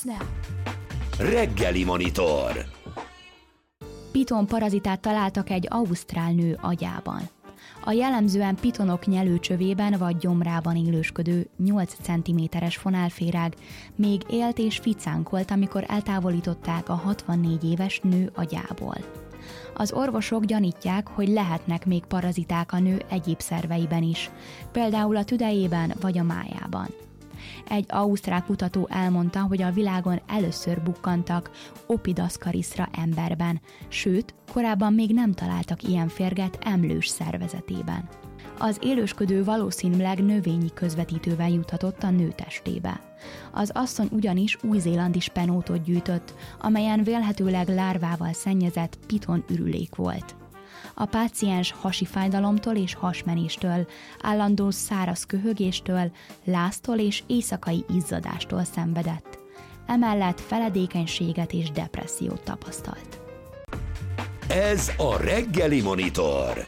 now. Reggeli Monitor. Piton parazitát találtak egy ausztrál nő agyában. A jellemzően pitonok nyelőcsövében vagy gyomrában élősködő 8 cm-es fonálféreg még élt és ficánkolt, amikor eltávolították a 64 éves nő agyából. Az orvosok gyanítják, hogy lehetnek még paraziták a nő egyéb szerveiben is, például a tüdejében vagy a májában. Egy ausztrál kutató elmondta, hogy a világon először bukkantak Opidascarisra emberben, sőt, korábban még nem találtak ilyen férget emlős szervezetében. Az élősködő valószínűleg növényi közvetítővel juthatott a nő testébe. Az asszony ugyanis új-zélandi spenótot gyűjtött, amelyen vélhetőleg lárvával szennyezett piton ürülék volt. A páciens hasi fájdalomtól és hasmenéstől, állandó száraz köhögéstől, láztól és éjszakai izzadástól szenvedett. Emellett feledékenységet és depressziót tapasztalt. Ez a Reggeli Monitor.